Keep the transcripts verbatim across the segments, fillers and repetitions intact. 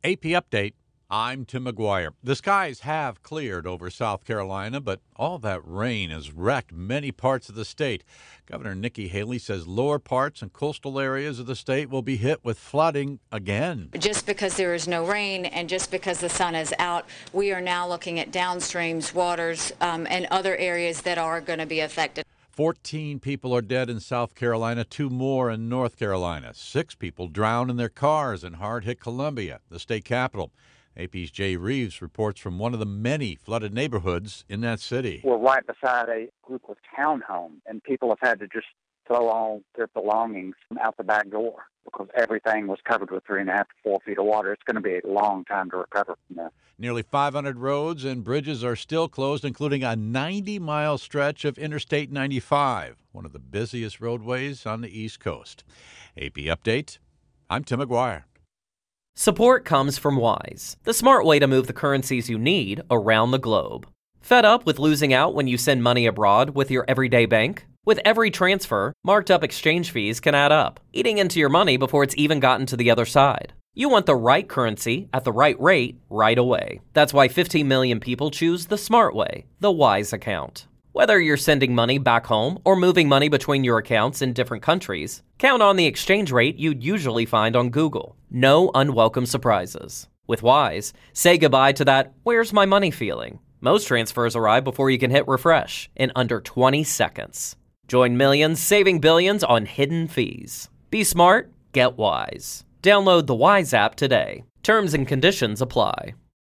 A P Update. I'm Tim McGuire. The skies have cleared over South Carolina, but all that rain has wrecked many parts of the state. Governor Nikki Haley says lower parts and coastal areas of the state will be hit with flooding again. Just because there is no rain and just because the sun is out, we are now looking at downstreams, waters, um, and other areas that are going to be affected. fourteen people are dead in South Carolina, two more in North Carolina. Six people drowned in their cars in hard-hit Columbia, the state capital. A P's Jay Reeves reports from one of the many flooded neighborhoods in that city. We're right beside a group of townhomes, and people have had to just throw all their belongings out the back door because everything was covered with three and a half to four feet of water. It's going to be a long time to recover from that. Nearly five hundred roads and bridges are still closed, including a ninety-mile stretch of Interstate ninety-five, one of the busiest roadways on the East Coast. A P Update, I'm Tim McGuire. Support comes from Wise, the smart way to move the currencies you need around the globe. Fed up with losing out when you send money abroad with your everyday bank? With every transfer, marked up exchange fees can add up, eating into your money before it's even gotten to the other side. You want the right currency at the right rate right away. That's why fifteen million people choose the smart way, the Wise account. Whether you're sending money back home or moving money between your accounts in different countries, count on the exchange rate you'd usually find on Google. No unwelcome surprises. With Wise, say goodbye to that "where's my money" feeling. Most transfers arrive before you can hit refresh in under twenty seconds. Join millions saving billions on hidden fees. Be smart, get Wise. Download the Wise app today. Terms and conditions apply.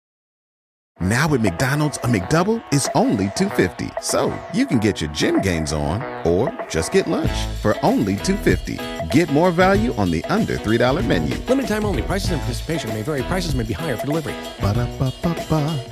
Now at McDonald's, a McDouble is only two dollars and fifty cents. So you can get your gym gains on or just get lunch for only two dollars and fifty cents. Get more value on the under three dollar menu. Limited time only. Prices and participation may vary. Prices may be higher for delivery. Ba-da-ba-ba-ba.